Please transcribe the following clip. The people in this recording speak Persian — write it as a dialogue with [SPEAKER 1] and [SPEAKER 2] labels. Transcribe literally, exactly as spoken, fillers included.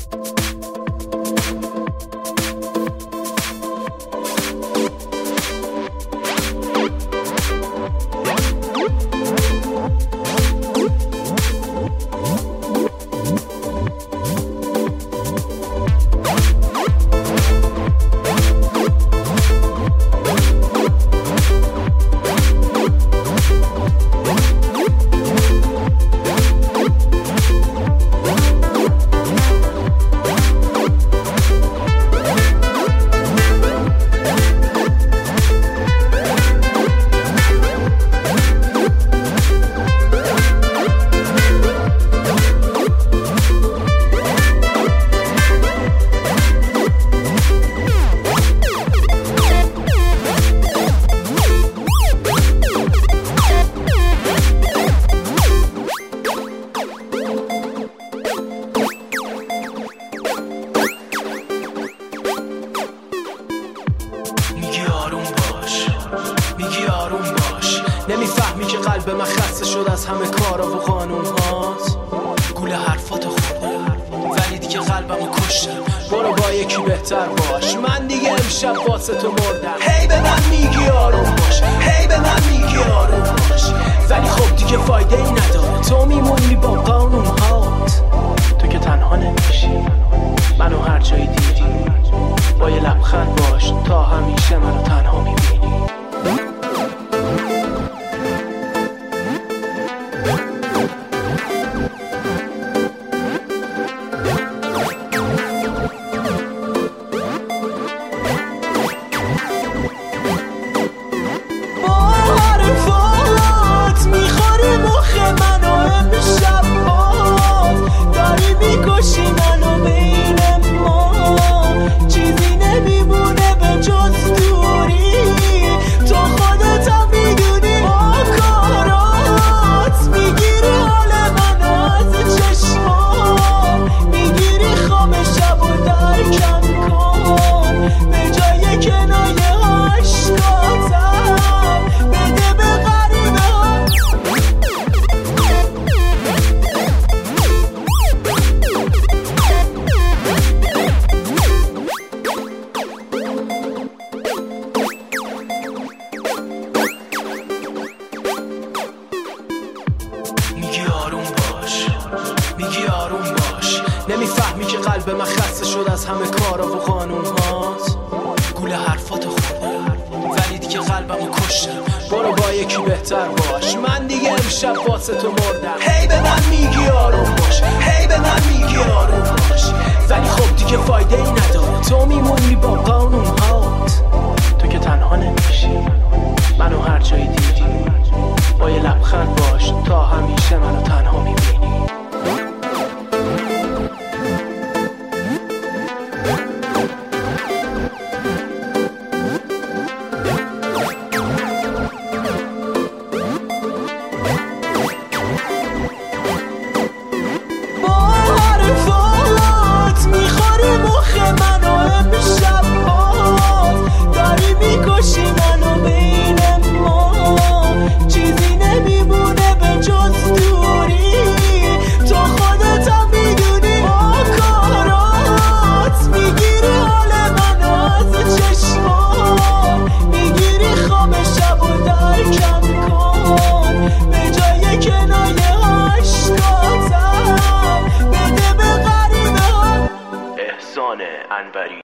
[SPEAKER 1] نمیفهمی که قلب من خسته شد از همه کارا و قانون هات. گوله حرفاتو خوردم ولی دیگه قلبمو کشتم. برو با یکی بهتر باش، من دیگه امشب واسه تو مردم. هی به من میگی آروم باش، هی به من میگی آروم باش، ولی خب دیگه فایده ای نداره. تو میمونی با قانون هات. تو که تنها نمیشی، منو هر جایی دیدی با یه لبخند باش تا همیشه منو تنها میبینی. میگی آروم باش، نمیفهمی که قلب من خسته شد از همه کارا و قانون هات. گوله حرفاتو خوردم ولی دیگه قلبمو کشتم. برو با یکی بهتر باش، من دیگه امشب واسه تو مردم. هی به من میگی آروم باش، هی به من میگی آروم باش، ولی خب دیگه فایده ای نداره. تو میمونی با قانون هات. تو که تنها نمیشی، منو هر جایی دیدی با یه لبخند باش تا همیشه منو تنها میبینی. انوری